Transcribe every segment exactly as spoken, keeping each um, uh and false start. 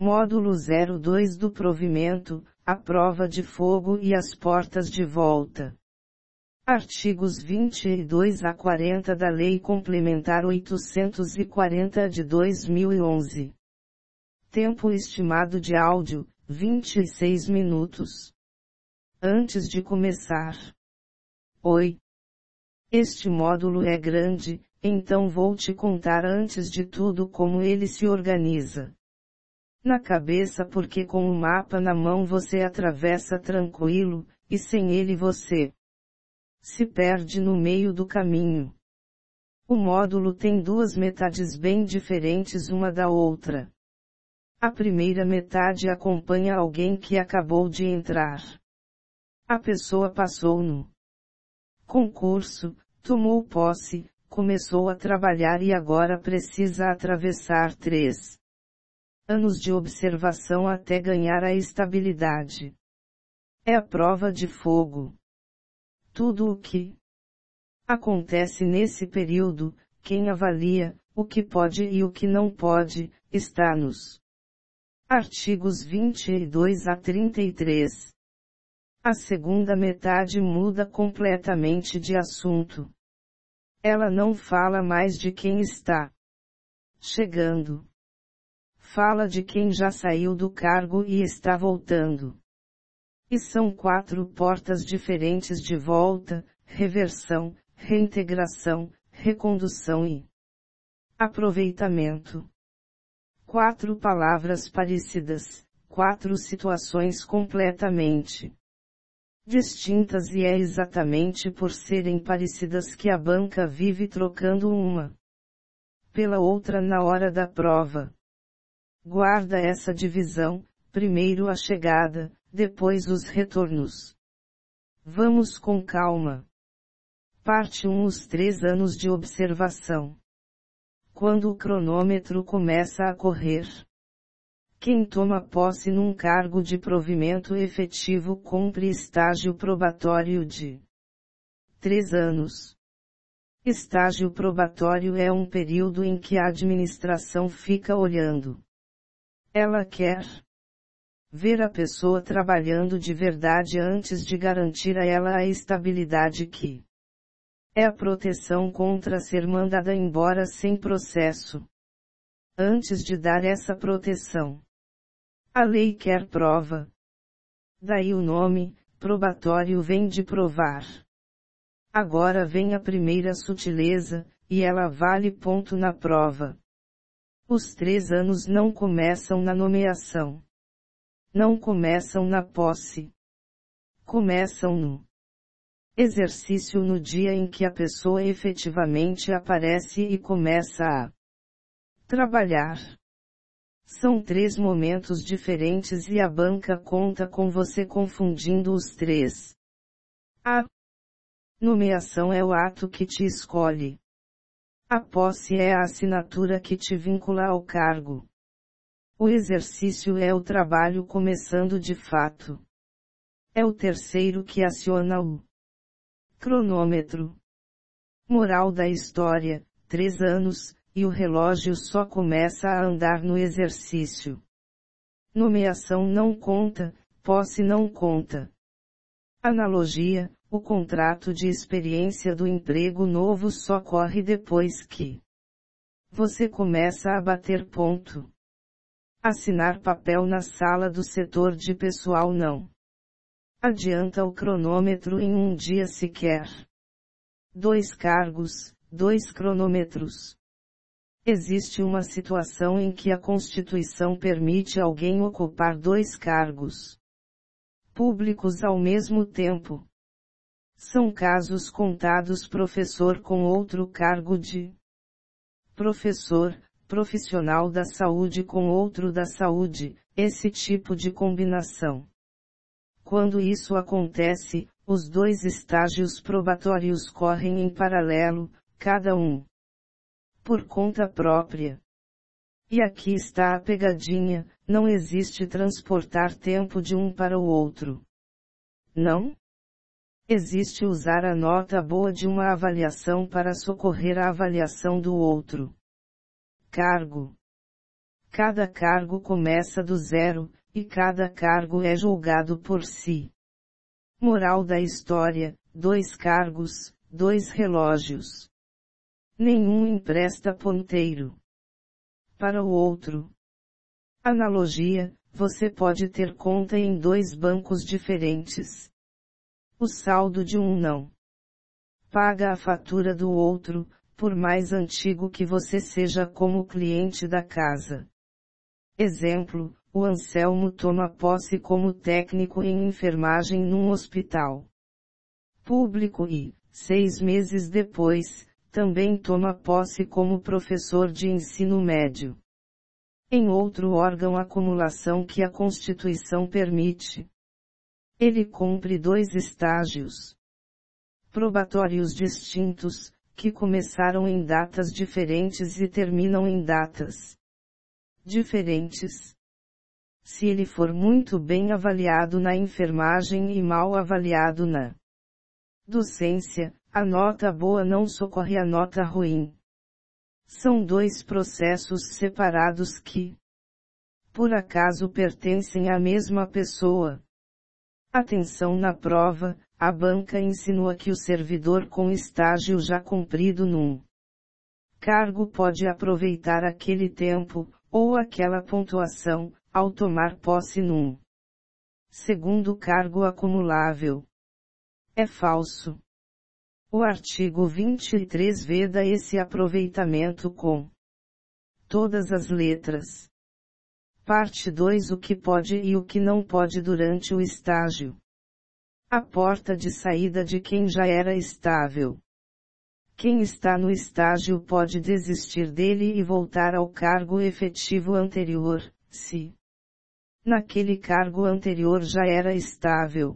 Módulo zero dois do provimento, a prova de fogo e as portas de volta. Artigos vinte e dois a quarenta da Lei Complementar oitocentos e quarenta de dois mil e onze. Tempo estimado de áudio, vinte e seis minutos. Antes de começar. Oi. Este módulo é grande, então vou te contar antes de tudo como ele se organiza. Na cabeça, porque com o mapa na mão você atravessa tranquilo, e sem ele você se perde no meio do caminho. O módulo tem duas metades bem diferentes uma da outra. A primeira metade acompanha alguém que acabou de entrar. A pessoa passou no concurso, tomou posse, começou a trabalhar e agora precisa atravessar três anos de observação até ganhar a estabilidade. É a prova de fogo. Tudo o que acontece nesse período, quem avalia, o que pode e o que não pode, está nos artigos vinte e dois a trinta e três. A segunda metade muda completamente de assunto. Ela não fala mais de quem está chegando. Fala de quem já saiu do cargo e está voltando. E são quatro portas diferentes de volta, reversão, reintegração, recondução e aproveitamento. Quatro palavras parecidas, quatro situações completamente distintas e é exatamente por serem parecidas que a banca vive trocando uma pela outra na hora da prova. Guarda essa divisão, primeiro a chegada, depois os retornos. Vamos com calma. Parte um Os três anos de observação. Quando o cronômetro começa a correr. Quem toma posse num cargo de provimento efetivo cumpre estágio probatório de três anos. Estágio probatório é um período em que a administração fica olhando. Ela quer ver a pessoa trabalhando de verdade antes de garantir a ela a estabilidade que é a proteção contra ser mandada embora sem processo. Antes de dar essa proteção, a lei quer prova. Daí o nome, probatório vem de provar. Agora vem a primeira sutileza, e ela vale ponto na prova. Os três anos não começam na nomeação. Não começam na posse. Começam no exercício no dia em que a pessoa efetivamente aparece e começa a trabalhar. São três momentos diferentes e a banca conta com você confundindo os três. A nomeação é o ato que te escolhe. A posse é a assinatura que te vincula ao cargo. O exercício é o trabalho começando de fato. É o terceiro que aciona o cronômetro. Moral da história, três anos, e o relógio só começa a andar no exercício. Nomeação não conta, posse não conta. Analogia, o contrato de experiência do emprego novo só corre depois que você começa a bater ponto. Assinar papel na sala do setor de pessoal não adianta o cronômetro em um dia sequer. Dois cargos, dois cronômetros. Existe uma situação em que a Constituição permite alguém ocupar dois cargos públicos ao mesmo tempo. São casos contados professor com outro cargo de professor, profissional da saúde com outro da saúde, esse tipo de combinação. Quando isso acontece, os dois estágios probatórios correm em paralelo, cada um por conta própria. E aqui está a pegadinha, não existe transportar tempo de um para o outro. Não? Existe usar a nota boa de uma avaliação para socorrer a avaliação do outro cargo. Cada cargo começa do zero, e cada cargo é julgado por si. Moral da história: dois cargos, dois relógios. Nenhum empresta ponteiro para o outro. Analogia: você pode ter conta em dois bancos diferentes. O saldo de um não paga a fatura do outro, por mais antigo que você seja como cliente da casa. Exemplo: o Anselmo toma posse como técnico em enfermagem num hospital público e, seis meses depois, também toma posse como professor de ensino médio em outro órgão acumulação que a Constituição permite. Ele cumpre dois estágios probatórios distintos, que começaram em datas diferentes e terminam em datas diferentes. Se ele for muito bem avaliado na enfermagem e mal avaliado na docência, a nota boa não socorre a nota ruim. São dois processos separados que, por acaso, pertencem à mesma pessoa. Atenção na prova: a banca insinua que o servidor com estágio já cumprido num cargo pode aproveitar aquele tempo, ou aquela pontuação, ao tomar posse num segundo cargo acumulável. É falso. O artigo vinte e três veda esse aproveitamento com todas as letras. Parte dois: o que pode e o que não pode durante o estágio. A porta de saída de quem já era estável. Quem está no estágio pode desistir dele e voltar ao cargo efetivo anterior, se naquele cargo anterior já era estável.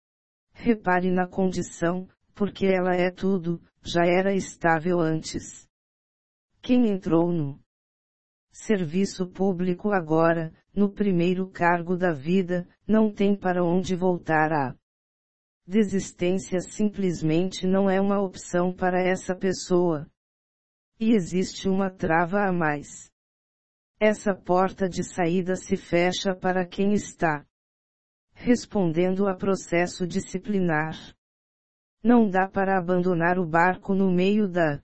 Repare na condição, porque ela é tudo, já era estável antes. Quem entrou no serviço público agora, no primeiro cargo da vida, não tem para onde voltar. A desistência simplesmente não é uma opção para essa pessoa. E existe uma trava a mais. Essa porta de saída se fecha para quem está respondendo a processo disciplinar. Não dá para abandonar o barco no meio da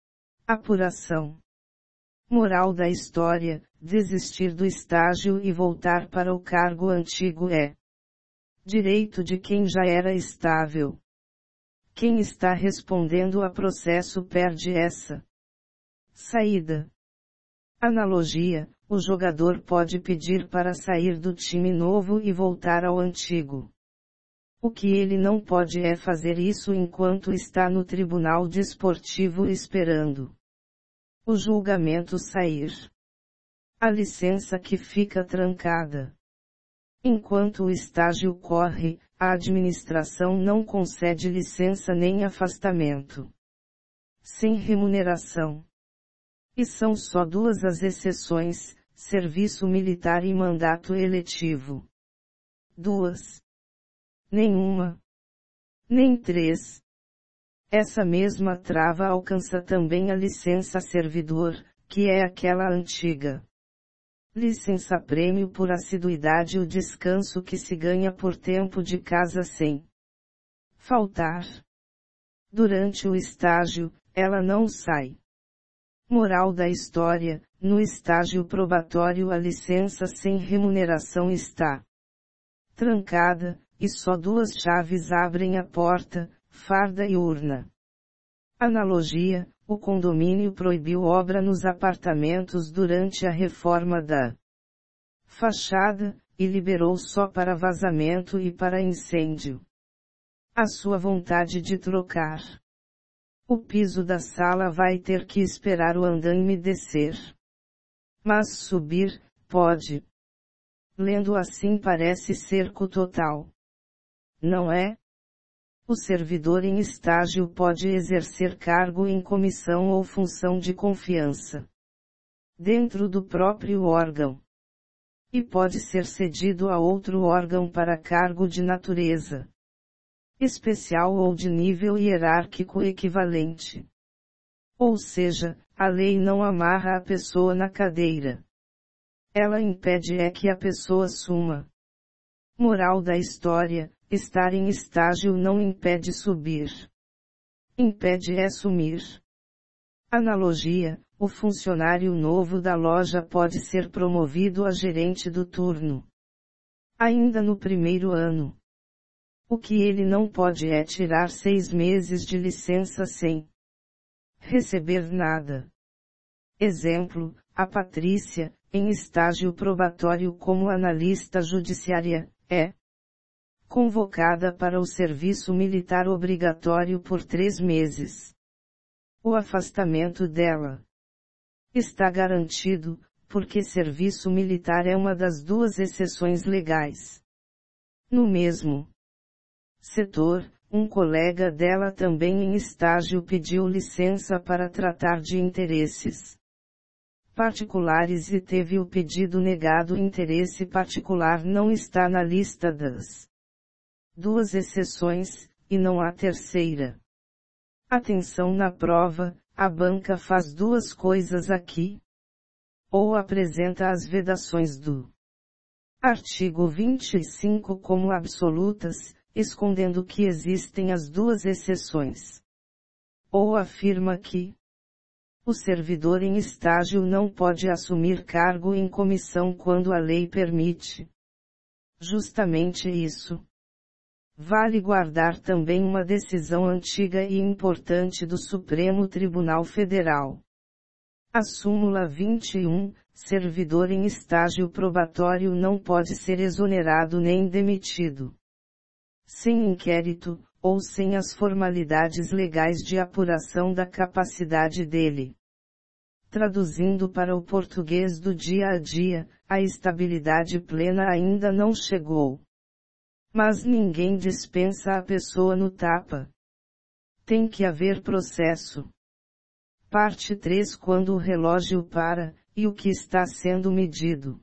apuração. Moral da história: desistir do estágio e voltar para o cargo antigo é direito de quem já era estável. Quem está respondendo a processo perde essa saída. Analogia: o jogador pode pedir para sair do time novo e voltar ao antigo. O que ele não pode é fazer isso enquanto está no tribunal desportivo esperando o julgamento sair. A licença que fica trancada. Enquanto o estágio corre, a administração não concede licença nem afastamento sem remuneração. E são só duas as exceções: serviço militar e mandato eletivo. Duas. Nenhuma. Nem três. Essa mesma trava alcança também a licença servidor, que é aquela antiga licença-prêmio por assiduidade, o descanso que se ganha por tempo de casa sem faltar. Durante o estágio, ela não sai. Moral da história: no estágio probatório a licença sem remuneração está trancada, e só duas chaves abrem a porta, farda e urna. Analogia: o condomínio proibiu obra nos apartamentos durante a reforma da fachada, e liberou só para vazamento e para incêndio. A sua vontade de trocar o piso da sala vai ter que esperar o andaime descer. Mas subir, pode. Lendo assim parece cerco total. Não é? O servidor em estágio pode exercer cargo em comissão ou função de confiança dentro do próprio órgão. E pode ser cedido a outro órgão para cargo de natureza especial ou de nível hierárquico equivalente. Ou seja, a lei não amarra a pessoa na cadeira Ela impede é que a pessoa suma. Moral da história: estar em estágio não impede subir. Impede é sumir. Analogia: o funcionário novo da loja pode ser promovido a gerente do turno ainda no primeiro ano. O que ele não pode é tirar seis meses de licença sem receber nada. Exemplo: a Patrícia, em estágio probatório como analista judiciária, é convocada para o serviço militar obrigatório por três meses. O afastamento dela está garantido, porque serviço militar é uma das duas exceções legais. No mesmo setor, um colega dela também em estágio pediu licença para tratar de interesses particulares e teve o pedido negado. Interesse particular não está na lista das duas exceções, e não há terceira. Atenção na prova: a banca faz duas coisas aqui. Ou apresenta as vedações do artigo vinte e cinco como absolutas, escondendo que existem as duas exceções. Ou afirma que o servidor em estágio não pode assumir cargo em comissão quando a lei permite. Justamente isso. Vale guardar também uma decisão antiga e importante do Supremo Tribunal Federal. A súmula vinte e um, servidor em estágio probatório não pode ser exonerado nem demitido sem inquérito, ou sem as formalidades legais de apuração da capacidade dele. Traduzindo para o português do dia a dia, a estabilidade plena ainda não chegou. Mas ninguém dispensa a pessoa no tapa. Tem que haver processo. Parte três: quando o relógio para, e o que está sendo medido.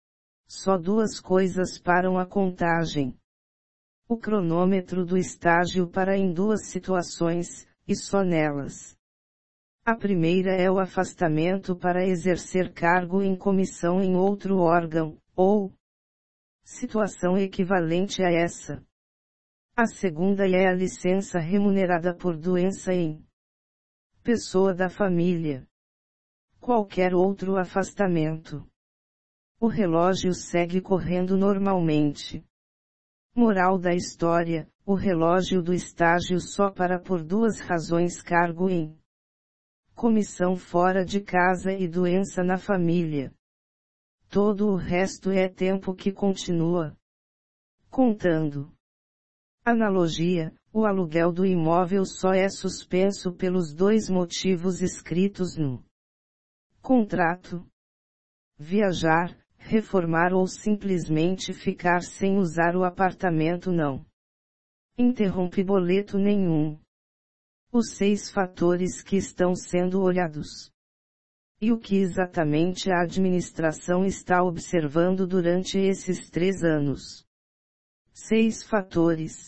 Só duas coisas param a contagem. O cronômetro do estágio para em duas situações, e só nelas. A primeira é o afastamento para exercer cargo em comissão em outro órgão, ou situação equivalente a essa. A segunda é a licença remunerada por doença em pessoa da família. Qualquer outro afastamento. O relógio segue correndo normalmente. Moral da história: o relógio do estágio só para por duas razões: cargo em comissão fora de casa e doença na família. Todo o resto é tempo que continua contando. Analogia: o aluguel do imóvel só é suspenso pelos dois motivos escritos no contrato: viajar, reformar ou simplesmente ficar sem usar o apartamento não interrompe boleto nenhum. Os seis fatores que estão sendo olhados. E o que exatamente a administração está observando durante esses três anos? Seis fatores.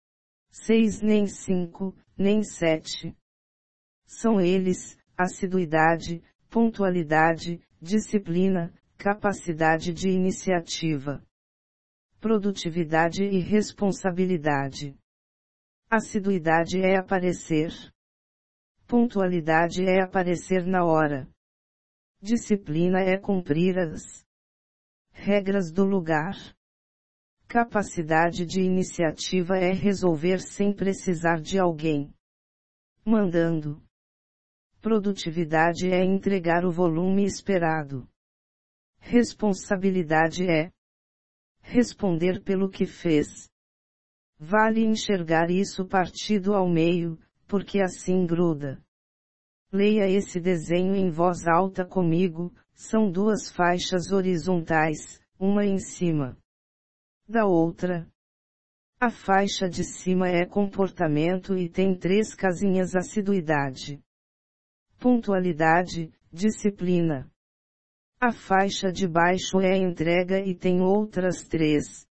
Seis nem cinco, nem sete. São eles: assiduidade, pontualidade, disciplina, capacidade de iniciativa, produtividade e responsabilidade. Assiduidade é aparecer. Pontualidade é aparecer na hora. Disciplina é cumprir as regras do lugar. Capacidade de iniciativa é resolver sem precisar de alguém mandando. Produtividade é entregar o volume esperado. Responsabilidade é responder pelo que fez. Vale enxergar isso partido ao meio, porque assim gruda. Leia esse desenho em voz alta comigo: são duas faixas horizontais, uma em cima da outra. A faixa de cima é comportamento e tem três casinhas: assiduidade, pontualidade, disciplina. A faixa de baixo é entrega e tem outras três: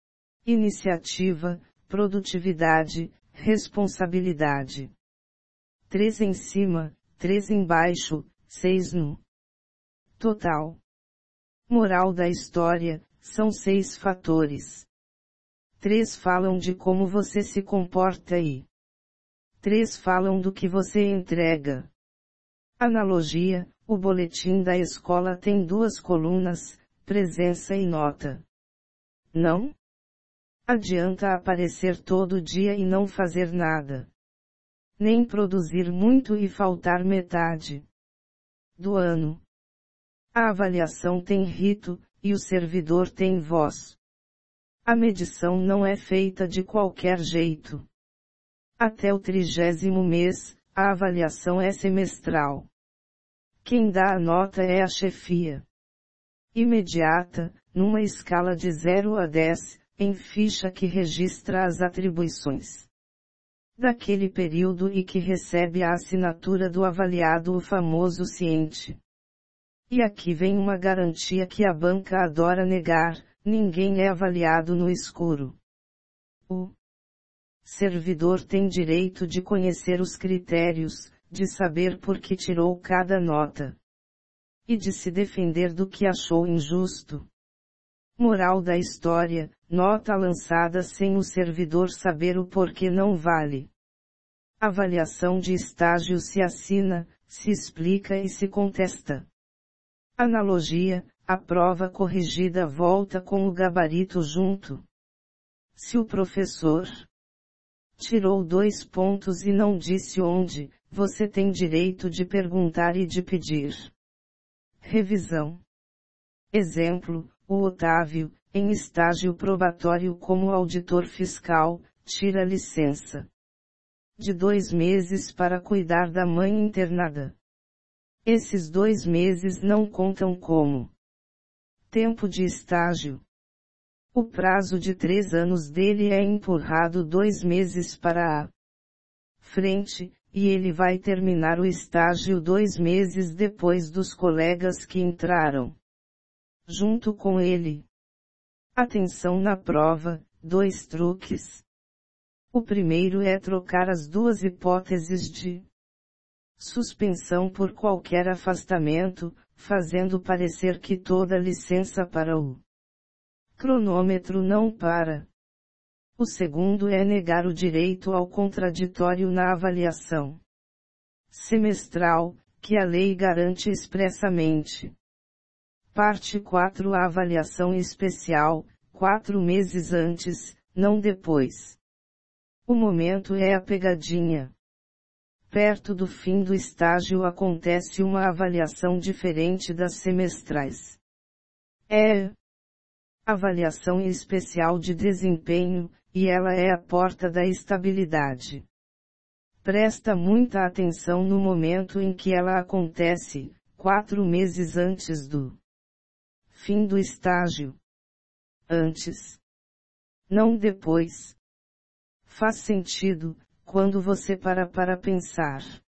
iniciativa, produtividade, responsabilidade. Três em cima, três embaixo, seis no total. Moral da história, são seis fatores. Três falam de como você se comporta e três falam do que você entrega. Analogia, o boletim da escola tem duas colunas, presença e nota. Não adianta aparecer todo dia e não fazer nada. Nem produzir muito e faltar metade do ano. A avaliação tem rito, e o servidor tem voz. A medição não é feita de qualquer jeito. Até o trigésimo mês, a avaliação é semestral. Quem dá a nota é a chefia. Imediata, numa escala de zero a dez, em ficha que registra as atribuições daquele período e que recebe a assinatura do avaliado, o famoso ciente. E aqui vem uma garantia que a banca adora negar: ninguém é avaliado no escuro. O servidor tem direito de conhecer os critérios, de saber por que tirou cada nota. E de se defender do que achou injusto. Moral da história: nota lançada sem o servidor saber o porquê não vale. Avaliação de estágio se assina, se explica e se contesta. Analogia: a prova corrigida volta com o gabarito junto. Se o professor tirou dois pontos e não disse onde, você tem direito de perguntar e de pedir revisão. Exemplo: o Otávio, em estágio probatório como auditor fiscal, tira licença de dois meses para cuidar da mãe internada. Esses dois meses não contam como tempo de estágio. O prazo de três anos dele é empurrado dois meses para a frente, e ele vai terminar o estágio dois meses depois dos colegas que entraram junto com ele. Atenção na prova, dois truques. O primeiro é trocar as duas hipóteses de suspensão por qualquer afastamento, fazendo parecer que toda licença para o cronômetro não para. O segundo é negar o direito ao contraditório na avaliação semestral, que a lei garante expressamente. Parte quatro. A avaliação especial, quatro meses antes, não depois. O momento é a pegadinha. Perto do fim do estágio acontece uma avaliação diferente das semestrais. É avaliação especial de desempenho, e ela é a porta da estabilidade. Presta muita atenção no momento em que ela acontece, quatro meses antes do fim do estágio. Antes. Não depois. Faz sentido, quando você para para pensar.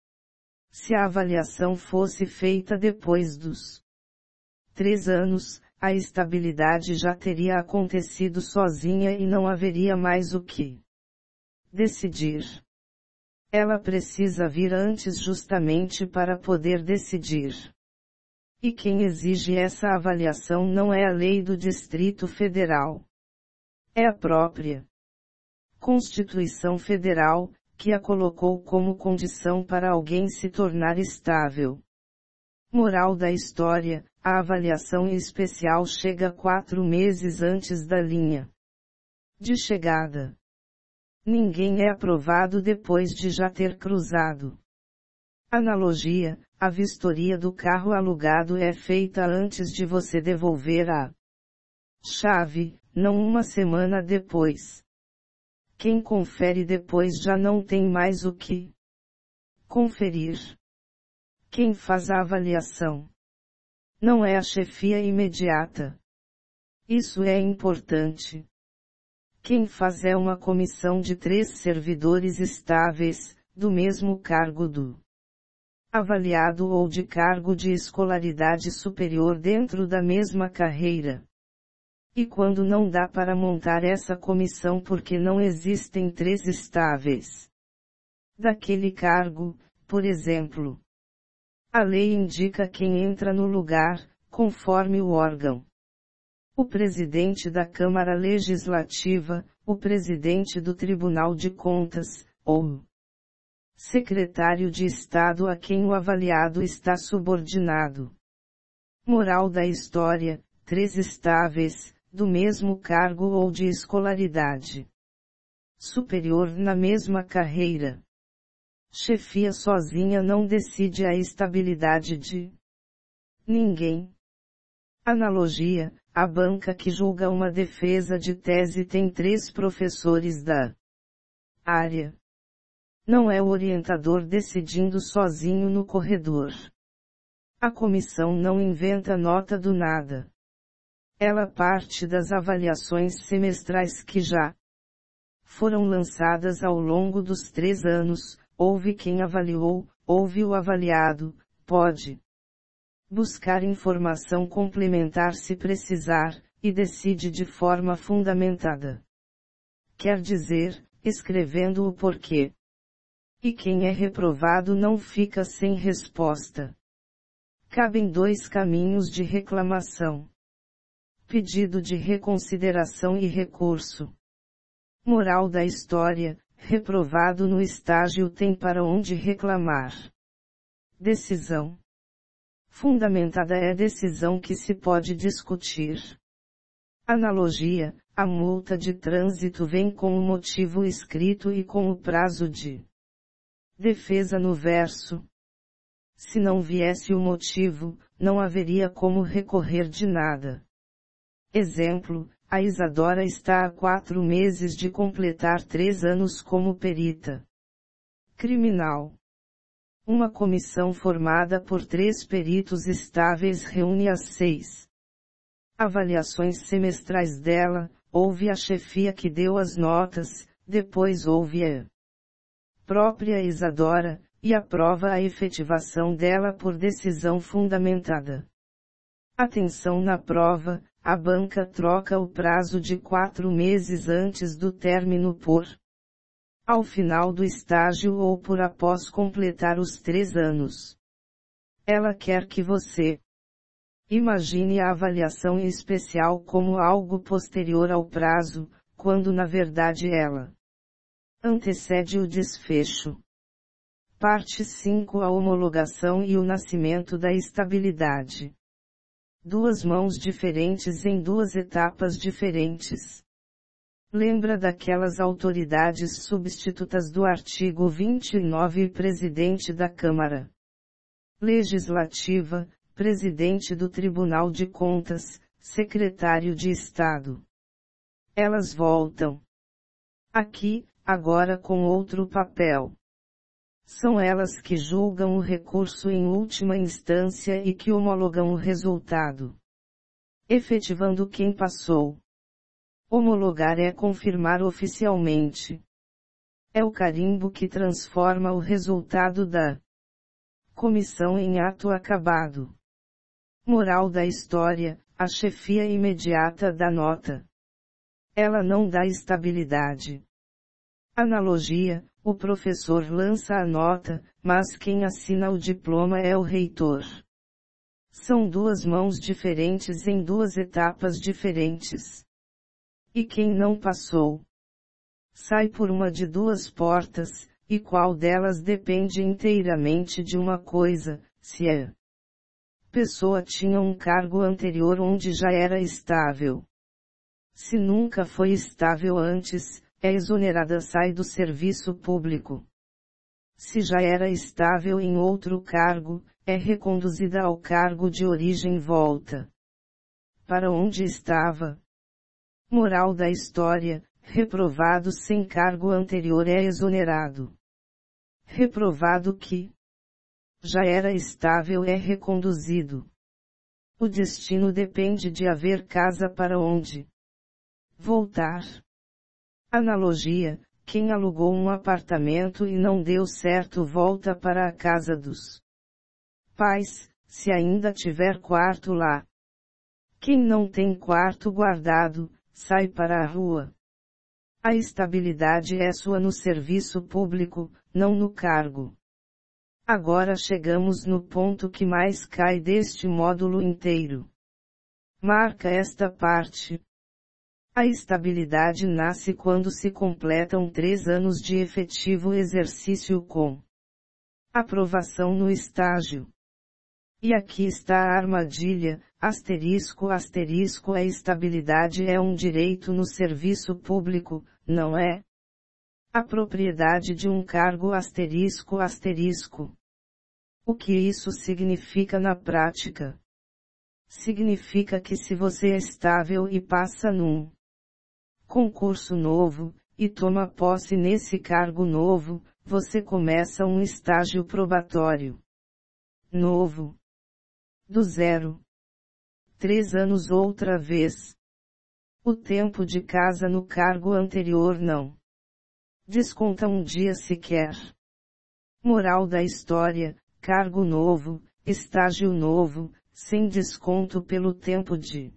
Se a avaliação fosse feita depois dos três anos, a estabilidade já teria acontecido sozinha e não haveria mais o que decidir. Ela precisa vir antes justamente para poder decidir. E quem exige essa avaliação não é a lei do Distrito Federal. É a própria Constituição Federal, que a colocou como condição para alguém se tornar estável. Moral da história: a avaliação especial chega quatro meses antes da linha de chegada. Ninguém é aprovado depois de já ter cruzado. Analogia: a vistoria do carro alugado é feita antes de você devolver a chave, não uma semana depois. Quem confere depois já não tem mais o que conferir. Quem faz a avaliação não é a chefia imediata. Isso é importante. Quem faz é uma comissão de três servidores estáveis, do mesmo cargo do avaliado ou de cargo de escolaridade superior dentro da mesma carreira. E quando não dá para montar essa comissão porque não existem três estáveis daquele cargo, por exemplo, a lei indica quem entra no lugar, conforme o órgão. O presidente da Câmara Legislativa, o presidente do Tribunal de Contas, ou secretário de Estado a quem o avaliado está subordinado. Moral da história: três estáveis, do mesmo cargo ou de escolaridade superior na mesma carreira. Chefia sozinha não decide a estabilidade de ninguém. Analogia: a banca que julga uma defesa de tese tem três professores da área. Não é o orientador decidindo sozinho no corredor. A comissão não inventa nota do nada. Ela parte das avaliações semestrais que já foram lançadas ao longo dos três anos, ouve quem avaliou, ouve o avaliado, pode buscar informação complementar se precisar, e decide de forma fundamentada. Quer dizer, escrevendo o porquê. E quem é reprovado não fica sem resposta. Cabem dois caminhos de reclamação: pedido de reconsideração e recurso. Moral da história: reprovado no estágio tem para onde reclamar. Decisão fundamentada é decisão que se pode discutir. Analogia: a multa de trânsito vem com o motivo escrito e com o prazo de defesa no verso. Se não viesse o motivo, não haveria como recorrer de nada. Exemplo: a Isadora está há quatro meses de completar três anos como perita criminal. Uma comissão formada por três peritos estáveis reúne as seis avaliações semestrais dela, ouve a chefia que deu as notas, depois ouve a própria Isadora, e aprova a efetivação dela por decisão fundamentada. Atenção na prova: a banca troca o prazo de quatro meses antes do término por ao final do estágio ou por após completar os três anos. Ela quer que você imagine a avaliação especial como algo posterior ao prazo, quando na verdade ela antecede o desfecho. Parte cinco: a homologação e o nascimento da estabilidade. Duas mãos diferentes em duas etapas diferentes. Lembra daquelas autoridades substitutas do artigo vinte e nove: presidente da Câmara Legislativa, presidente do Tribunal de Contas, secretário de Estado. Elas voltam aqui, agora com outro papel. São elas que julgam o recurso em última instância e que homologam o resultado, efetivando quem passou. Homologar é confirmar oficialmente. É o carimbo que transforma o resultado da comissão em ato acabado. Moral da história: a chefia imediata dá nota. Ela não dá estabilidade. Analogia: o professor lança a nota, mas quem assina o diploma é o reitor. São duas mãos diferentes em duas etapas diferentes. E quem não passou sai por uma de duas portas, e qual delas depende inteiramente de uma coisa: se a pessoa tinha um cargo anterior onde já era estável. Se nunca foi estável antes, é exonerada, sai do serviço público. Se já era estável em outro cargo, é reconduzida ao cargo de origem, volta para onde estava. Moral da história: reprovado sem cargo anterior é exonerado. Reprovado que já era estável é reconduzido. O destino depende de haver casa para onde voltar. Analogia: quem alugou um apartamento e não deu certo volta para a casa dos pais, se ainda tiver quarto lá. Quem não tem quarto guardado, sai para a rua. A estabilidade é sua no serviço público, não no cargo. Agora chegamos no ponto que mais cai deste módulo inteiro. Marca esta parte. A estabilidade nasce quando se completam três anos de efetivo exercício com aprovação no estágio. E aqui está a armadilha, asterisco asterisco a estabilidade é um direito no serviço público, não é? A propriedade de um cargo asterisco asterisco. O que isso significa na prática? Significa que se você é estável e passa num concurso novo, e toma posse nesse cargo novo, você começa um estágio probatório novo. Do zero. Três anos outra vez. O tempo de casa no cargo anterior não desconta um dia sequer. Moral da história, cargo novo, estágio novo, sem desconto pelo tempo de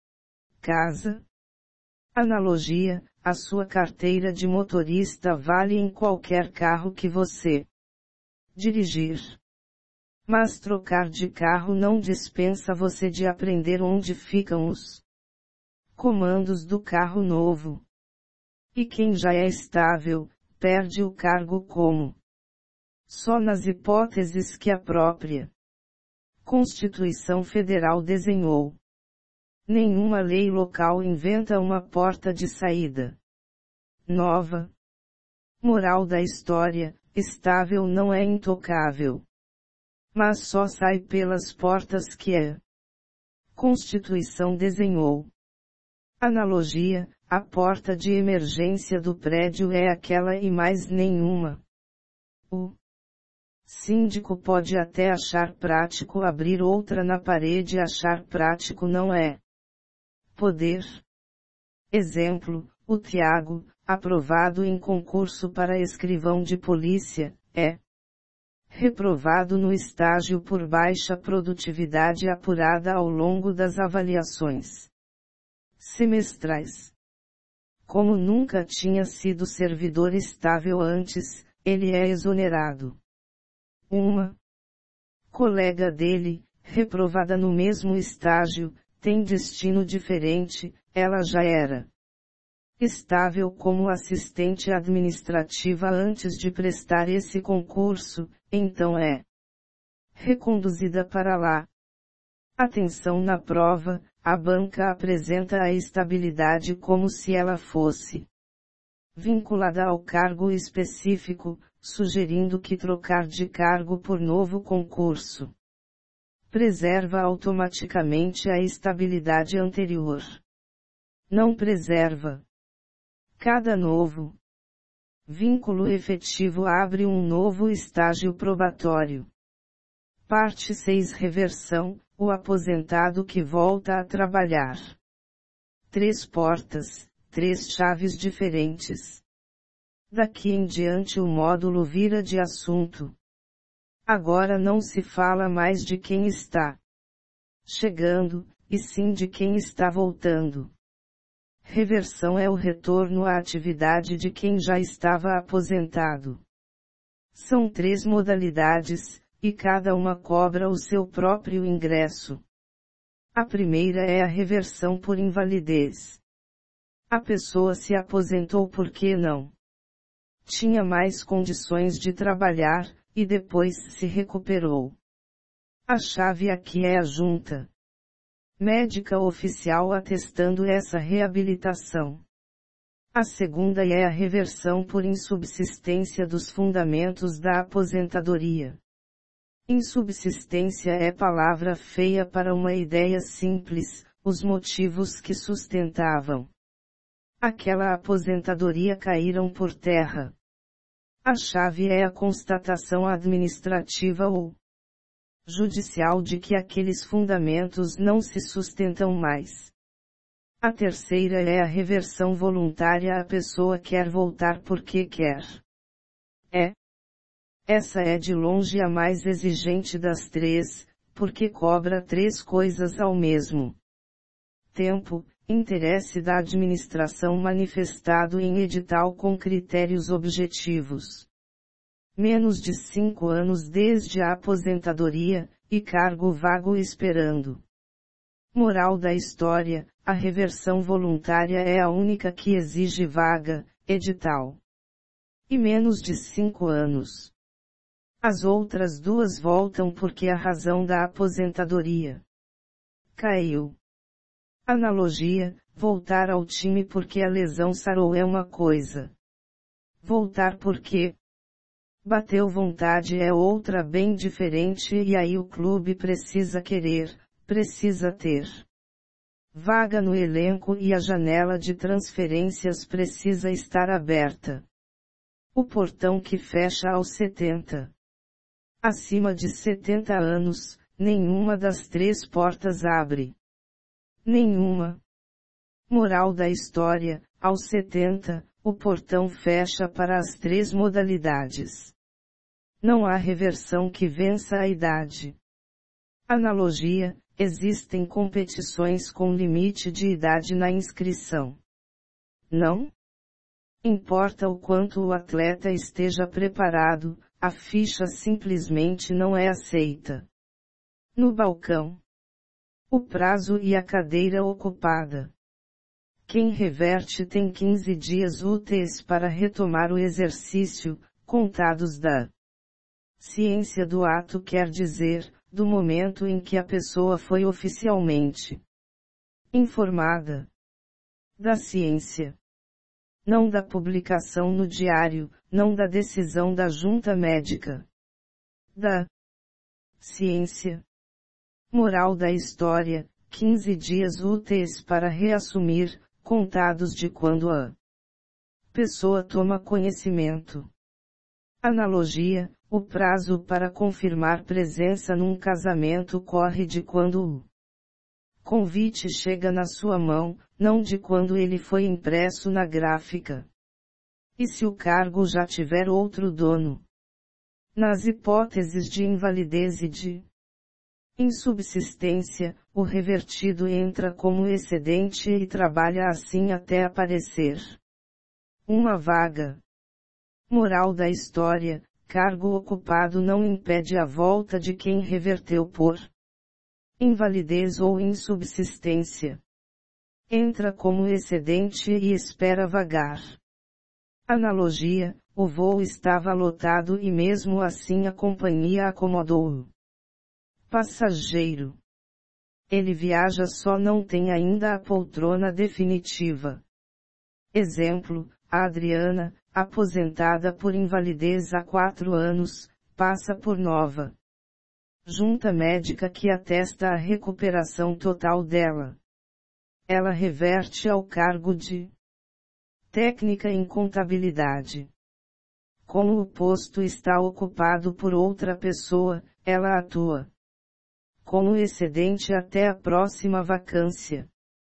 casa. Analogia, a sua carteira de motorista vale em qualquer carro que você dirigir. Mas trocar de carro não dispensa você de aprender onde ficam os comandos do carro novo. E quem já é estável, perde o cargo como? Só nas hipóteses que a própria Constituição Federal desenhou. Nenhuma lei local inventa uma porta de saída nova. Moral da história, estável não é intocável. Mas só sai pelas portas que a Constituição desenhou. Analogia, a porta de emergência do prédio é aquela e mais nenhuma. O síndico pode até achar prático abrir outra na parede e achar prático não é poder. Exemplo, o Tiago, aprovado em concurso para escrivão de polícia, é reprovado no estágio por baixa produtividade apurada ao longo das avaliações semestrais. Como nunca tinha sido servidor estável antes, ele é exonerado. Uma colega dele, reprovada no mesmo estágio, tem destino diferente, ela já era estável como assistente administrativa antes de prestar esse concurso, então é reconduzida para lá. Atenção na prova, a banca apresenta a estabilidade como se ela fosse vinculada ao cargo específico, sugerindo que trocar de cargo por novo concurso preserva automaticamente a estabilidade anterior. Não preserva. Cada novo vínculo efetivo abre um novo estágio probatório. Parte seis Reversão, o aposentado que volta a trabalhar. Três portas, três chaves diferentes. Daqui em diante o módulo vira de assunto. Agora não se fala mais de quem está chegando, e sim de quem está voltando. Reversão é o retorno à atividade de quem já estava aposentado. São três modalidades, e cada uma cobra o seu próprio ingresso. A primeira é a reversão por invalidez. A pessoa se aposentou porque não tinha mais condições de trabalhar, e depois se recuperou. A chave aqui é a junta médica oficial atestando essa reabilitação. A segunda é a reversão por insubsistência dos fundamentos da aposentadoria. Insubsistência é palavra feia para uma ideia simples, os motivos que sustentavam aquela aposentadoria caíram por terra. A chave é a constatação administrativa ou judicial de que aqueles fundamentos não se sustentam mais. A terceira é a reversão voluntária. A pessoa quer voltar porque quer. É. Essa é de longe a mais exigente das três, porque cobra três coisas ao mesmo tempo: interesse da administração manifestado em edital com critérios objetivos, Menos de cinco anos desde a aposentadoria, e cargo vago esperando. Moral da história, a reversão voluntária é a única que exige vaga, edital. E menos de cinco anos. As outras duas voltam porque a razão da aposentadoria caiu. Analogia, voltar ao time porque a lesão sarou é uma coisa. Voltar porque bateu vontade é outra bem diferente e aí o clube precisa querer, precisa ter vaga no elenco e a janela de transferências precisa estar aberta. O portão que fecha aos setenta. Acima de setenta anos, nenhuma das três portas abre. Nenhuma. Moral da história, aos setenta, o portão fecha para as três modalidades. Não há reversão que vença a idade. Analogia, existem competições com limite de idade na inscrição. Não importa o quanto o atleta esteja preparado, a ficha simplesmente não é aceita. No balcão. O prazo e a cadeira ocupada. Quem reverte tem quinze dias úteis para retomar o exercício, contados da ciência do ato quer dizer, do momento em que a pessoa foi oficialmente informada da ciência. Não da publicação no diário, não da decisão da junta médica. Da ciência. Moral da história, quinze dias úteis para reassumir, contados de quando a pessoa toma conhecimento. Analogia, o prazo para confirmar presença num casamento corre de quando o convite chega na sua mão, não de quando ele foi impresso na gráfica. E se o cargo já tiver outro dono? Nas hipóteses de invalidez e de insubsistência, o revertido entra como excedente e trabalha assim até aparecer uma vaga. Moral da história, cargo ocupado não impede a volta de quem reverteu por invalidez ou insubsistência. Entra como excedente e espera vagar. Analogia, o voo estava lotado e mesmo assim a companhia acomodou-o. Passageiro. Ele viaja só não tem ainda a poltrona definitiva. Exemplo, a Adriana, aposentada por invalidez há quatro anos, passa por nova junta médica que atesta a recuperação total dela. Ela reverte ao cargo de técnica em contabilidade. Como o posto está ocupado por outra pessoa, ela atua como excedente até a próxima vacância.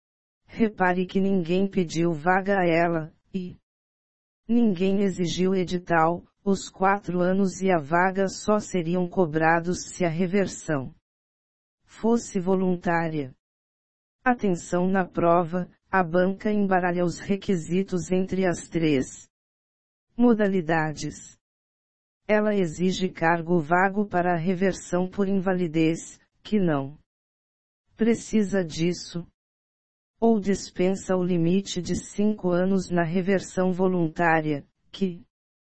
Repare que ninguém pediu vaga a ela, e ninguém exigiu edital, os quatro anos e a vaga só seriam cobrados se a reversão fosse voluntária. Atenção na prova, a banca embaralha os requisitos entre as três modalidades. Ela exige cargo vago para a reversão por invalidez, que não precisa disso. Ou dispensa o limite de cinco anos na reversão voluntária, que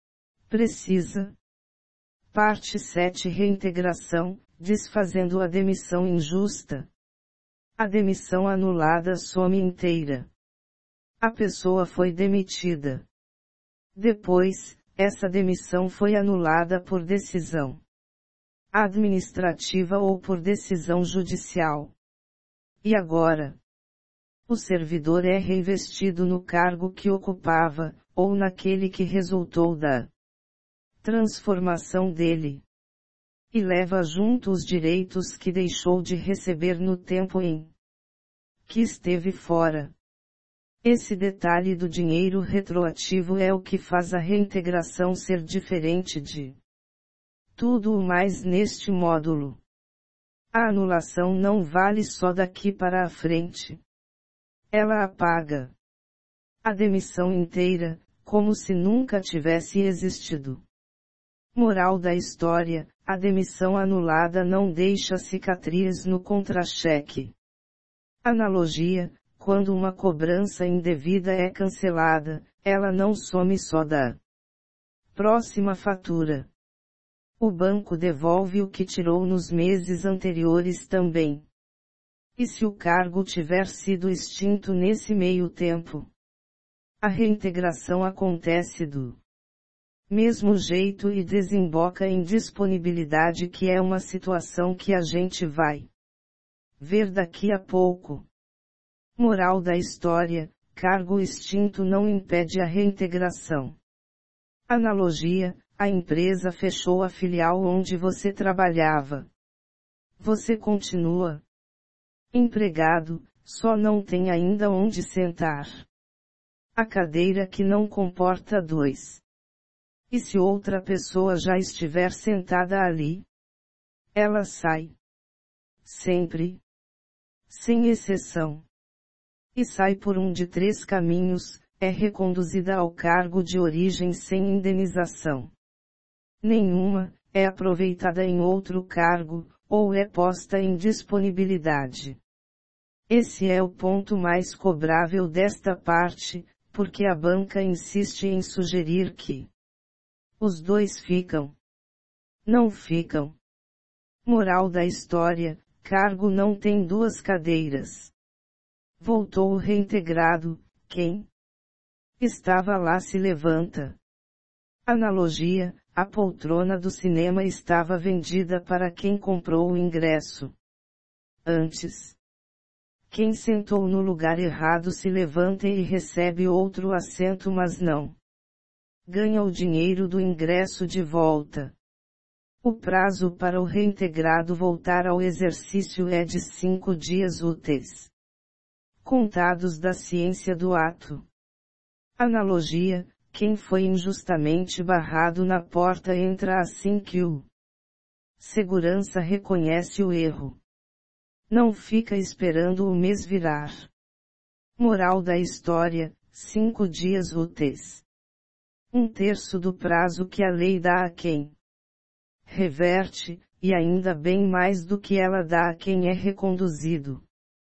precisa. Parte sete Reintegração, desfazendo a demissão injusta. A demissão anulada some inteira. A pessoa foi demitida. Depois, essa demissão foi anulada por decisão administrativa ou por decisão judicial. E agora? O servidor é reinvestido no cargo que ocupava, ou naquele que resultou da transformação dele. E leva junto os direitos que deixou de receber no tempo em que esteve fora. Esse detalhe do dinheiro retroativo é o que faz a reintegração ser diferente de tudo o mais neste módulo. A anulação não vale só daqui para a frente. Ela apaga a demissão inteira, como se nunca tivesse existido. Moral da história: a demissão anulada não deixa cicatriz no contra-cheque. Analogia: quando uma cobrança indevida é cancelada, ela não some só da próxima fatura. O banco devolve o que tirou nos meses anteriores também. E se o cargo tiver sido extinto nesse meio tempo? A reintegração acontece do mesmo jeito e desemboca em disponibilidade, que é uma situação que a gente vai ver daqui a pouco. Moral da história: cargo extinto não impede a reintegração. Analogia: a empresa fechou a filial onde você trabalhava. Você continua empregado, só não tem ainda onde sentar. A cadeira que não comporta dois. E se outra pessoa já estiver sentada ali? Ela sai. Sempre. Sem exceção. E sai por um de três caminhos: é reconduzida ao cargo de origem sem indenização. Nenhuma, é aproveitada em outro cargo, ou é posta em disponibilidade. Esse é o ponto mais cobrável desta parte, porque a banca insiste em sugerir que os dois ficam. Não ficam. Moral da história: cargo não tem duas cadeiras. Voltou o reintegrado, quem estava lá se levanta. Analogia: a poltrona do cinema estava vendida para quem comprou o ingresso antes. Quem sentou no lugar errado se levanta e recebe outro assento, mas não ganha o dinheiro do ingresso de volta. O prazo para o reintegrado voltar ao exercício é de cinco dias úteis, contados da ciência do ato. Analogia: quem foi injustamente barrado na porta entra assim que o segurança reconhece o erro. Não fica esperando o mês virar. Moral da história: cinco dias úteis. Um terço do prazo que a lei dá a quem reverte, e ainda bem mais do que ela dá a quem é reconduzido.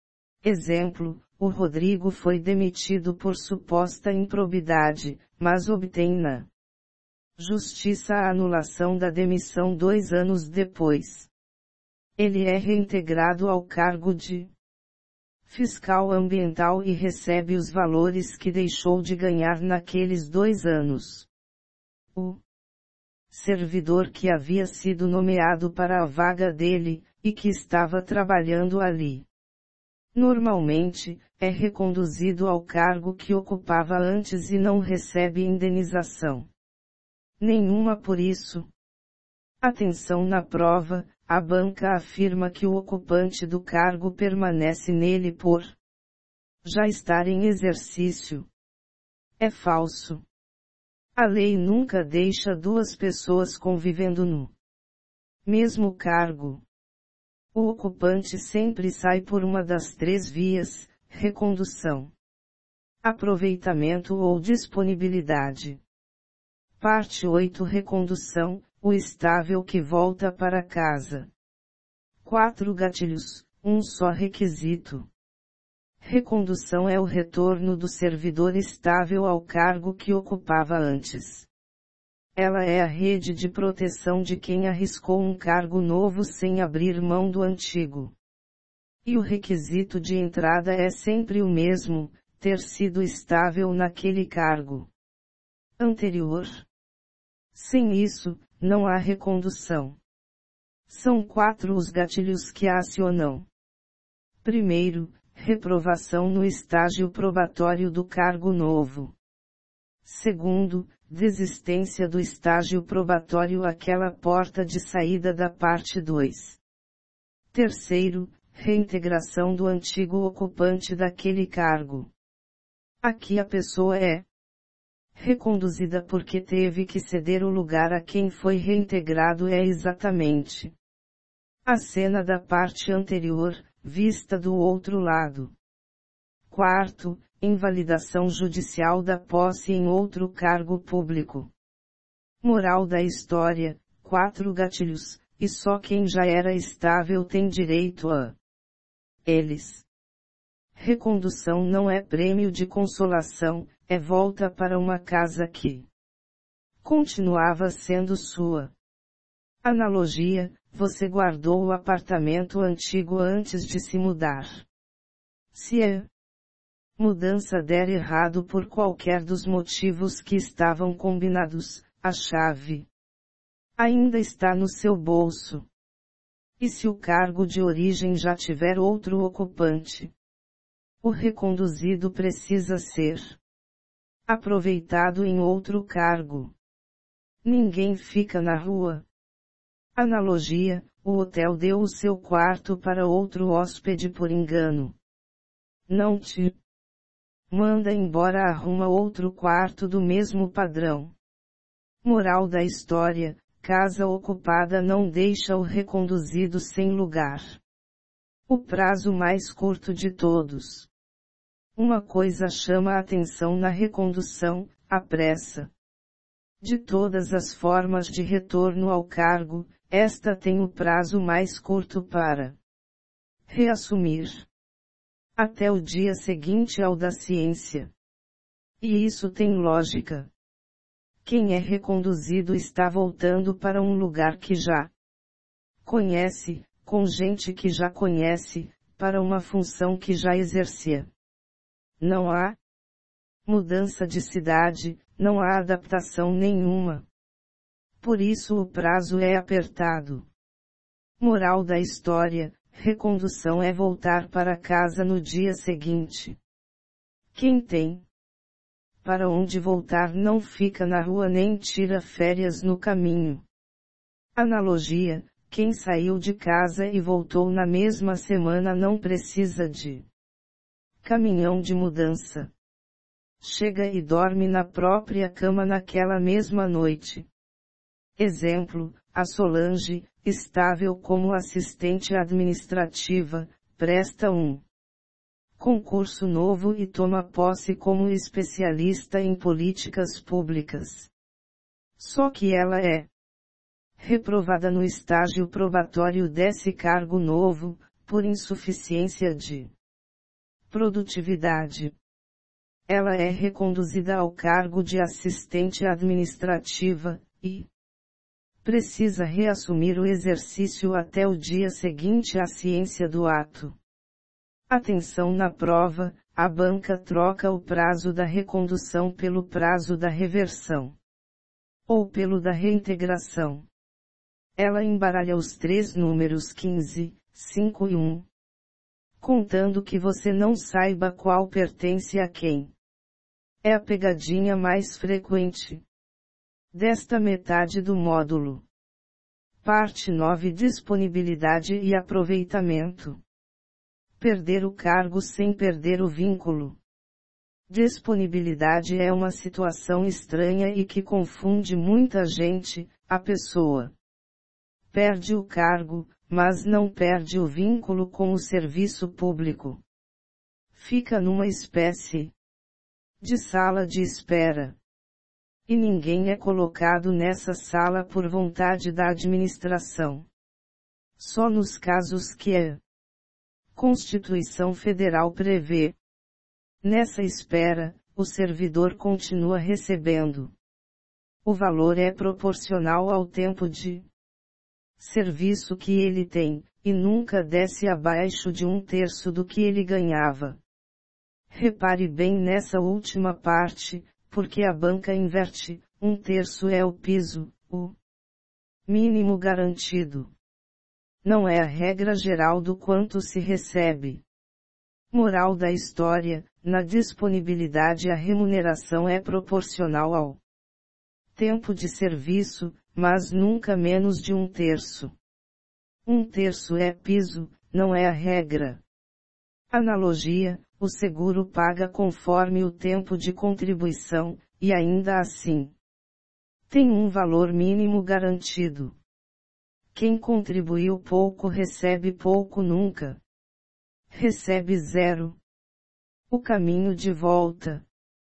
Exemplo: o Rodrigo foi demitido por suposta improbidade, mas obtém na justiça a anulação da demissão dois anos depois. Ele é reintegrado ao cargo de fiscal ambiental e recebe os valores que deixou de ganhar naqueles dois anos. O servidor que havia sido nomeado para a vaga dele, e que estava trabalhando ali, normalmente, é reconduzido ao cargo que ocupava antes e não recebe indenização nenhuma por isso. Atenção na prova: a banca afirma que o ocupante do cargo permanece nele por já estar em exercício. É falso. A lei nunca deixa duas pessoas convivendo no mesmo cargo. O ocupante sempre sai por uma das três vias: recondução, aproveitamento ou disponibilidade. Parte oito: Recondução: o estável que volta para casa. quatro gatilhos, um só requisito. Recondução é o retorno do servidor estável ao cargo que ocupava antes. Ela é a rede de proteção de quem arriscou um cargo novo sem abrir mão do antigo. E o requisito de entrada é sempre o mesmo: ter sido estável naquele cargo anterior. Sem isso, não há recondução. São quatro os gatilhos que a acionam. Primeiro, reprovação no estágio probatório do cargo novo. Segundo, desistência do estágio probatório, aquela porta de saída da parte dois. Terceiro, reintegração do antigo ocupante daquele cargo. Aqui a pessoa é reconduzida porque teve que ceder o lugar a quem foi reintegrado, é exatamente a cena da parte anterior, vista do outro lado. Quarto, invalidação judicial da posse em outro cargo público. Moral da história, quatro gatilhos, e só quem já era estável tem direito a eles. Recondução não é prêmio de consolação, é volta para uma casa que continuava sendo sua. Analogia, você guardou o apartamento antigo antes de se mudar. Se a mudança der errado por qualquer dos motivos que estavam combinados, a chave ainda está no seu bolso. E se o cargo de origem já tiver outro ocupante, o reconduzido precisa ser aproveitado em outro cargo. Ninguém fica na rua. Analogia, o hotel deu o seu quarto para outro hóspede por engano. Não te manda embora, arruma outro quarto do mesmo padrão. Moral da história, casa ocupada não deixa o reconduzido sem lugar. O prazo mais curto de todos. Uma coisa chama a atenção na recondução, a pressa. De todas as formas de retorno ao cargo, esta tem o prazo mais curto para reassumir. Até o dia seguinte ao da ciência. E isso tem lógica. Quem é reconduzido está voltando para um lugar que já conhece, com gente que já conhece, para uma função que já exercia. Não há mudança de cidade, não há adaptação nenhuma. Por isso o prazo é apertado. Moral da história, recondução é voltar para casa no dia seguinte. Quem tem para onde voltar não fica na rua nem tira férias no caminho. Analogia, quem saiu de casa e voltou na mesma semana não precisa de caminhão de mudança. Chega e dorme na própria cama naquela mesma noite. Exemplo, a Solange, estável como assistente administrativa, presta um concurso novo e toma posse como especialista em políticas públicas. Só que ela é reprovada no estágio probatório desse cargo novo, por insuficiência de produtividade. Ela é reconduzida ao cargo de assistente administrativa, e precisa reassumir o exercício até o dia seguinte à ciência do ato. Atenção na prova, a banca troca o prazo da recondução pelo prazo da reversão. Ou pelo da reintegração. Ela embaralha os três números quinze, cinco e um. Contando que você não saiba qual pertence a quem. É a pegadinha mais frequente desta metade do módulo. Parte nove. Disponibilidade e aproveitamento. Perder o cargo sem perder o vínculo. Disponibilidade é uma situação estranha e que confunde muita gente. A pessoa perde o cargo, mas não perde o vínculo com o serviço público. Fica numa espécie de sala de espera. E ninguém é colocado nessa sala por vontade da administração. Só nos casos que a Constituição Federal prevê. Nessa espera, o servidor continua recebendo. O valor é proporcional ao tempo de serviço que ele tem, e nunca desce abaixo de um terço do que ele ganhava. Repare bem nessa última parte, porque a banca inverte, um terço é o piso, o mínimo garantido. Não é a regra geral do quanto se recebe. Moral da história, na disponibilidade a remuneração é proporcional ao tempo de serviço, mas nunca menos de um terço. Um terço é piso, não é a regra. Analogia, o seguro paga conforme o tempo de contribuição, e ainda assim tem um valor mínimo garantido. Quem contribuiu pouco recebe pouco nunca. Recebe zero. O caminho de volta.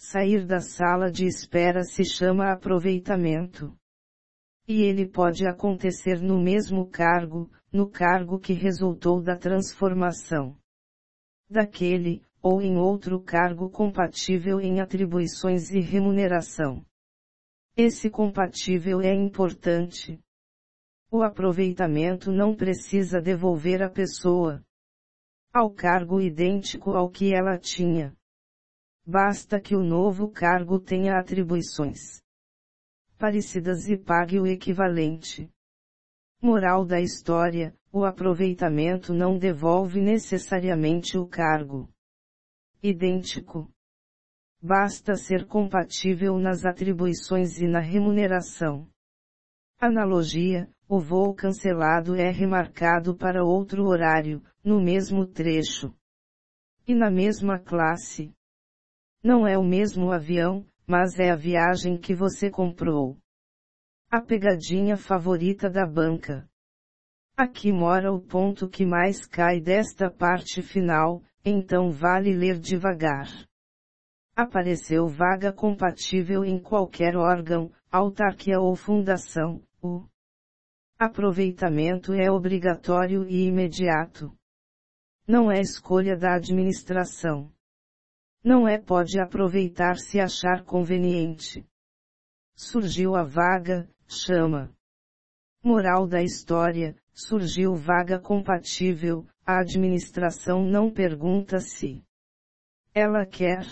Sair da sala de espera se chama aproveitamento. E ele pode acontecer no mesmo cargo, no cargo que resultou da transformação daquele, ou em outro cargo compatível em atribuições e remuneração. Esse compatível é importante. O aproveitamento não precisa devolver a pessoa ao cargo idêntico ao que ela tinha. Basta que o novo cargo tenha atribuições parecidas e pague o equivalente. Moral da história: o aproveitamento não devolve necessariamente o cargo idêntico. Basta ser compatível nas atribuições e na remuneração. Analogia: o voo cancelado é remarcado para outro horário, no mesmo trecho e na mesma classe. Não é o mesmo avião, mas é a viagem que você comprou. A pegadinha favorita da banca. Aqui mora o ponto que mais cai desta parte final, então vale ler devagar. Apareceu vaga compatível em qualquer órgão, autarquia ou fundação. O aproveitamento é obrigatório e imediato. Não é escolha da administração. Não é pode aproveitar se achar conveniente. Surgiu a vaga, chama. Moral da história: surgiu vaga compatível, a administração não pergunta se ela quer.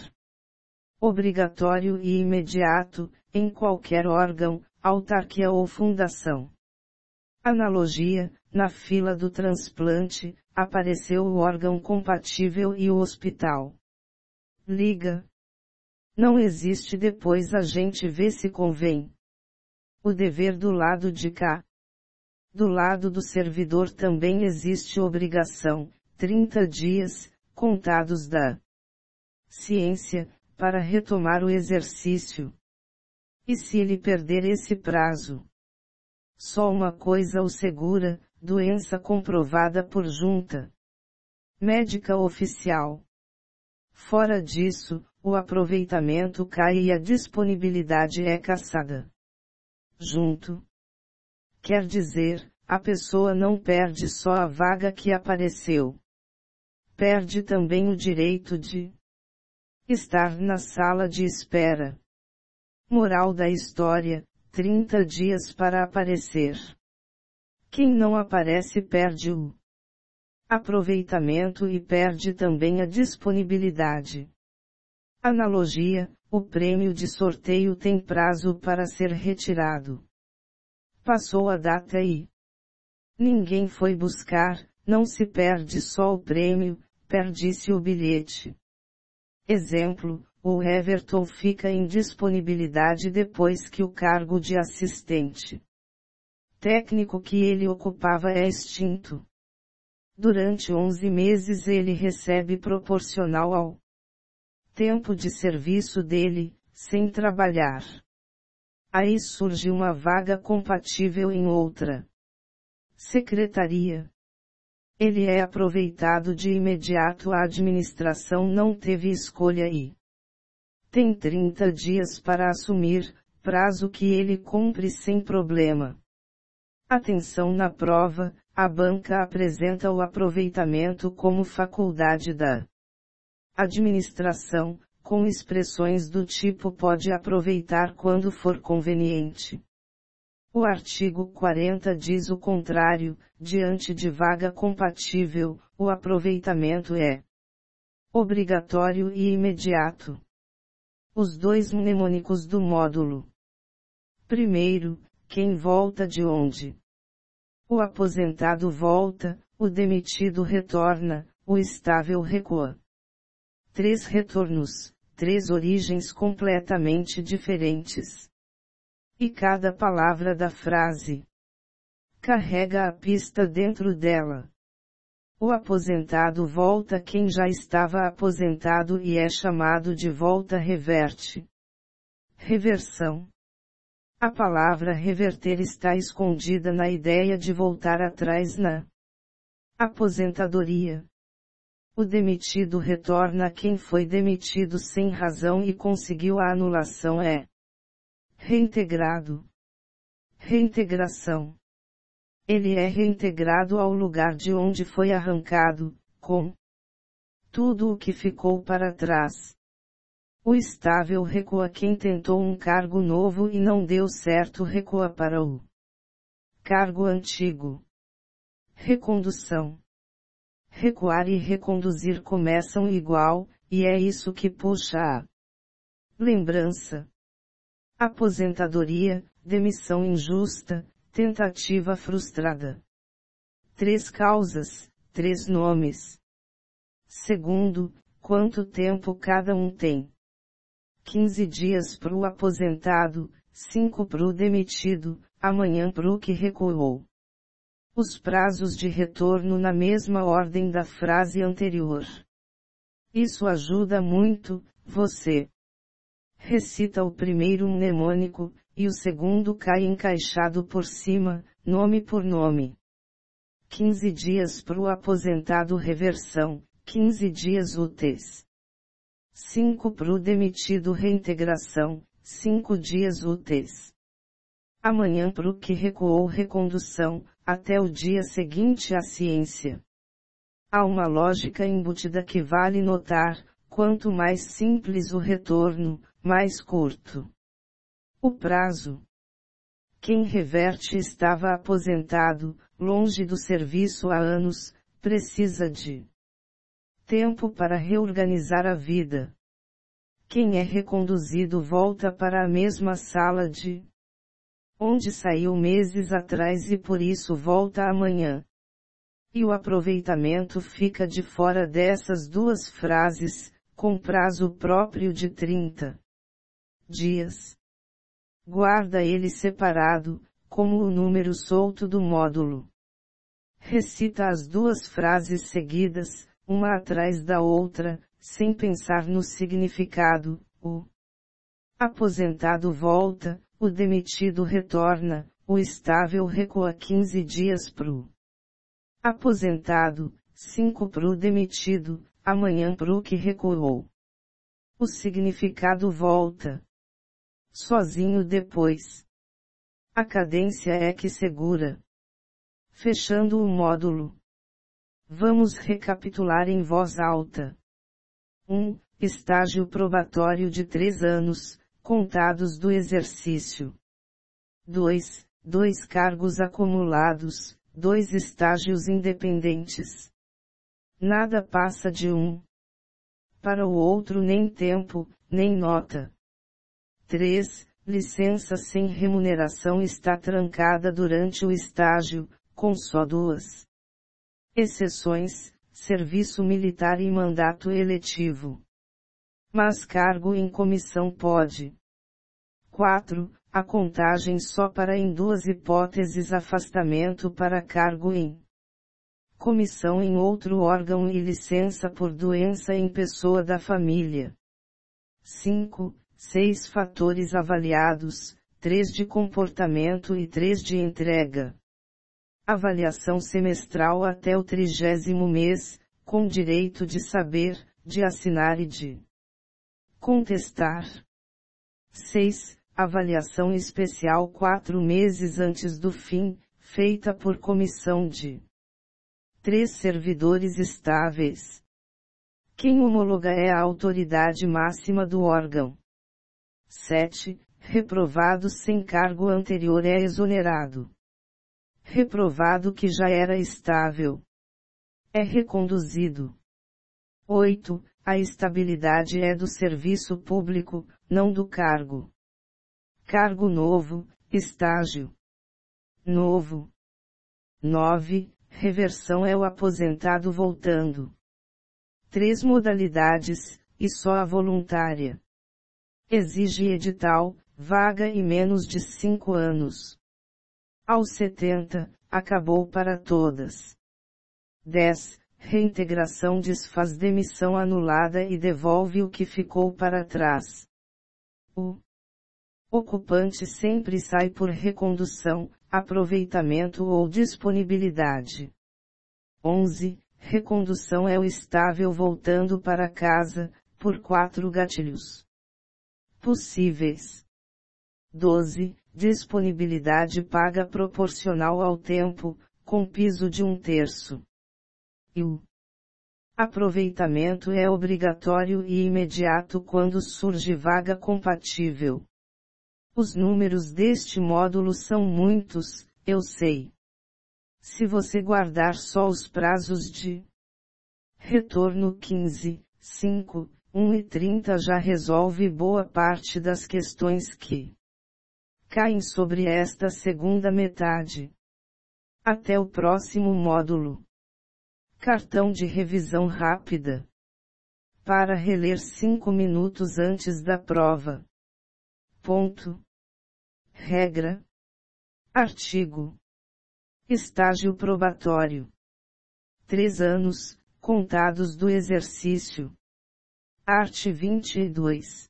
Obrigatório e imediato, em qualquer órgão, autarquia ou fundação. Analogia: na fila do transplante, apareceu o órgão compatível e o hospital liga. Não existe depois a gente vê se convém. O dever do lado de cá. Do lado do servidor também existe obrigação, trinta dias, contados da ciência, para retomar o exercício. E se ele perder esse prazo? Só uma coisa o segura: doença comprovada por junta médica oficial. Fora disso, o aproveitamento cai e a disponibilidade é caçada. Junto. Quer dizer, a pessoa não perde só a vaga que apareceu. Perde também o direito de estar na sala de espera. Moral da história: trinta dias para aparecer. Quem não aparece perde o aproveitamento e perde também a disponibilidade. Analogia: o prêmio de sorteio tem prazo para ser retirado. Passou a data e ninguém foi buscar, não se perde só o prêmio, perde-se o bilhete. Exemplo: o Everton fica em disponibilidade depois que o cargo de assistente técnico que ele ocupava é extinto. Durante onze meses ele recebe proporcional ao tempo de serviço dele, sem trabalhar. Aí surge uma vaga compatível em outra secretaria. Ele é aproveitado de imediato, a administração não teve escolha e tem trinta dias para assumir, prazo que ele cumpre sem problema. Atenção na prova: a banca apresenta o aproveitamento como faculdade da administração, com expressões do tipo pode aproveitar quando for conveniente. O artigo quarenta diz o contrário: diante de vaga compatível, o aproveitamento é obrigatório e imediato. Os dois mnemônicos do módulo. Primeiro, quem volta de onde? O aposentado volta, o demitido retorna, o estável recua. Três retornos, três origens completamente diferentes. E cada palavra da frase carrega a pista dentro dela. O aposentado volta, quem já estava aposentado e é chamado de volta reverte. Reversão. A palavra reverter está escondida na ideia de voltar atrás na aposentadoria. O demitido retorna a quem foi demitido sem razão e conseguiu a anulação é reintegrado. Reintegração. Ele é reintegrado ao lugar de onde foi arrancado, com tudo o que ficou para trás. O estável recua quem tentou um cargo novo e não deu certo, recua para o cargo antigo. Recondução. Recuar e reconduzir começam igual, e é isso que puxa a lembrança. Aposentadoria, demissão injusta, tentativa frustrada. Três causas, três nomes. Segundo, quanto tempo cada um tem? quinze dias pro aposentado, cinco pro demitido, amanhã pro que recuou. Os prazos de retorno na mesma ordem da frase anterior. Isso ajuda muito, você recita o primeiro mnemônico, e o segundo cai encaixado por cima, nome por nome. quinze dias pro aposentado, reversão, quinze dias úteis. cinco pro demitido, reintegração, cinco dias úteis. Amanhã pro que recuou, recondução, até o dia seguinte à ciência. Há uma lógica embutida que vale notar: quanto mais simples o retorno, mais curto o prazo. Quem reverte estava aposentado, longe do serviço há anos, precisa de tempo para reorganizar a vida. Quem é reconduzido volta para a mesma sala de onde saiu meses atrás e por isso volta amanhã. E o aproveitamento fica de fora dessas duas frases, com prazo próprio de trinta dias. Guarda ele separado, como o número solto do módulo. Recita as duas frases seguidas, uma atrás da outra, sem pensar no significado. O aposentado volta, o demitido retorna, o estável recua quinze dias pro aposentado, cinco pro demitido, amanhã pro que recuou. O significado volta sozinho depois. A cadência é que segura. Fechando o módulo. Vamos recapitular em voz alta. um. Estágio probatório de três anos, contados do exercício. dois. Dois cargos acumulados, dois estágios independentes. Nada passa de um para o outro, nem tempo, nem nota. três. Licença sem remuneração está trancada durante o estágio, com só duas exceções: serviço militar e mandato eletivo. Mas cargo em comissão pode. quatro. A contagem só para em duas hipóteses: afastamento para cargo em comissão em outro órgão e licença por doença em pessoa da família. cinco. Seis fatores avaliados, três de comportamento e três de entrega. Avaliação semestral até o trigésimo mês, com direito de saber, de assinar e de contestar. seis. Avaliação especial quatro meses antes do fim, feita por comissão de três servidores estáveis. Quem homologa é a autoridade máxima do órgão. sete. Reprovado sem cargo anterior é exonerado. Reprovado que já era estável é reconduzido. oito. A estabilidade é do serviço público, não do cargo. Cargo novo, estágio novo. nove. Reversão é o aposentado voltando. Três modalidades, e só a voluntária. Exige edital, vaga e menos de cinco anos. Aos setenta, acabou para todas. dez. Reintegração desfaz demissão anulada e devolve o que ficou para trás. O ocupante sempre sai por recondução, aproveitamento ou disponibilidade. onze. Recondução é o estável voltando para casa, por quatro gatilhos possíveis. doze. Disponibilidade paga proporcional ao tempo, com piso de um terço. E o aproveitamento é obrigatório e imediato quando surge vaga compatível. Os números deste módulo são muitos, eu sei. Se você guardar só os prazos de retorno quinze, cinco, um e trinta já resolve boa parte das questões que caem sobre esta segunda metade. Até o próximo módulo. Cartão de revisão rápida. Para reler cinco minutos antes da prova. Ponto. Regra. Artigo. Estágio probatório. Três anos, contados do exercício. Art. vinte e dois.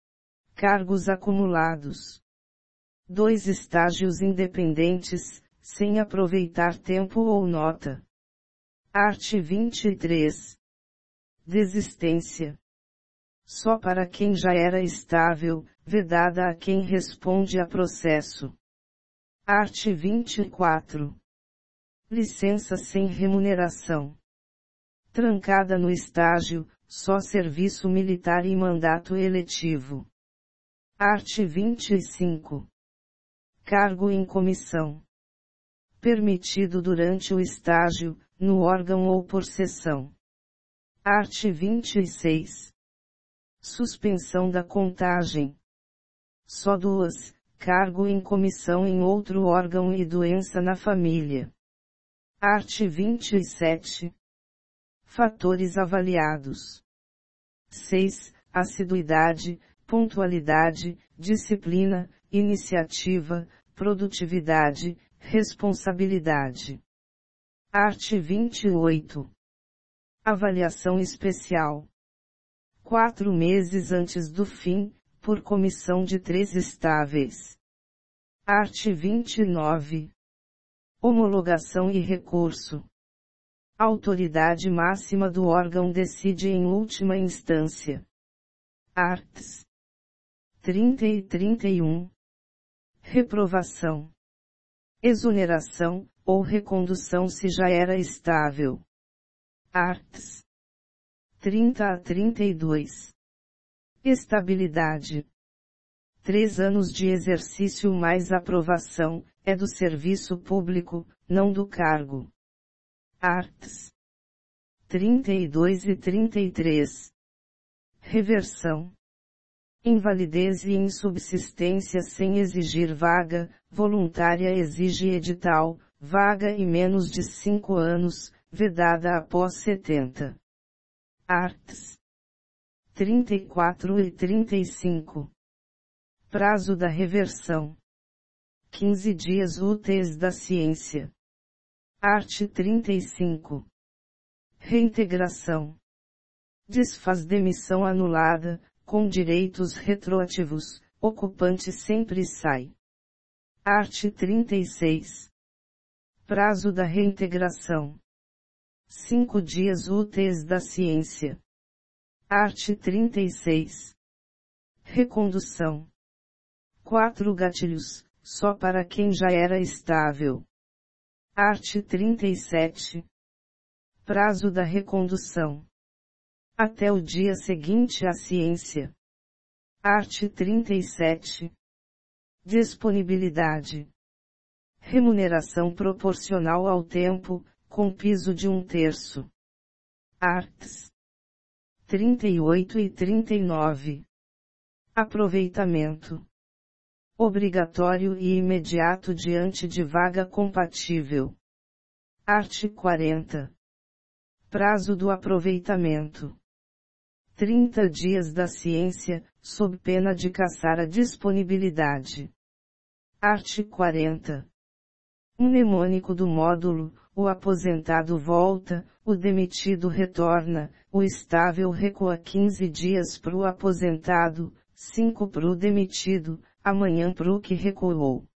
Cargos acumulados. Dois estágios independentes, sem aproveitar tempo ou nota. Art. vinte e três. Desistência. Só para quem já era estável, vedada a quem responde a processo. Art. vinte e quatro. Licença sem remuneração. Trancada no estágio, só serviço militar e mandato eletivo. Art. vinte e cinco. Cargo em comissão. Permitido durante o estágio, no órgão ou por sessão. Art. vinte e seis. Suspensão da contagem. Só duas, cargo em comissão em outro órgão e doença na família. Art. vinte e sete. Fatores avaliados. seis. Assiduidade, pontualidade, disciplina, iniciativa, produtividade, responsabilidade. Art. vinte e oito. Avaliação especial. Quatro meses antes do fim, por comissão de três estáveis. Art. vinte e nove. Homologação e recurso. Autoridade máxima do órgão decide em última instância. Arts. trinta e trinta e um. Reprovação. Exoneração, ou recondução se já era estável. Arts. trinta a trinta e dois. Estabilidade. Três anos de exercício mais aprovação, é do serviço público, não do cargo. Arts. trinta e dois e trinta e três. Reversão. Invalidez e insubsistência sem exigir vaga, voluntária exige edital, vaga e menos de cinco anos, vedada após setenta. Arts. trinta e quatro e trinta e cinco. Prazo da reversão. quinze dias úteis da ciência. Art. trinta e cinco. Reintegração. Desfaz demissão anulada, com direitos retroativos, ocupante sempre sai. Art. trinta e seis. Prazo da reintegração. cinco dias úteis da ciência. Art. trinta e seis. Recondução. Quatro gatilhos, só para quem já era estável. Art. trinta e sete. Prazo da recondução. Até o dia seguinte à ciência. Art. trinta e sete. Disponibilidade. Remuneração proporcional ao tempo, com piso de um terço. Arts. trinta e oito e trinta e nove. Aproveitamento. Obrigatório e imediato diante de vaga compatível. Art. quarenta. Prazo do aproveitamento. trinta dias da ciência, sob pena de cassar a disponibilidade. Art. quarenta. Mnemônico do módulo: o aposentado volta, o demitido retorna, o estável recua quinze dias pro aposentado, cinco pro demitido, amanhã pro que recuou.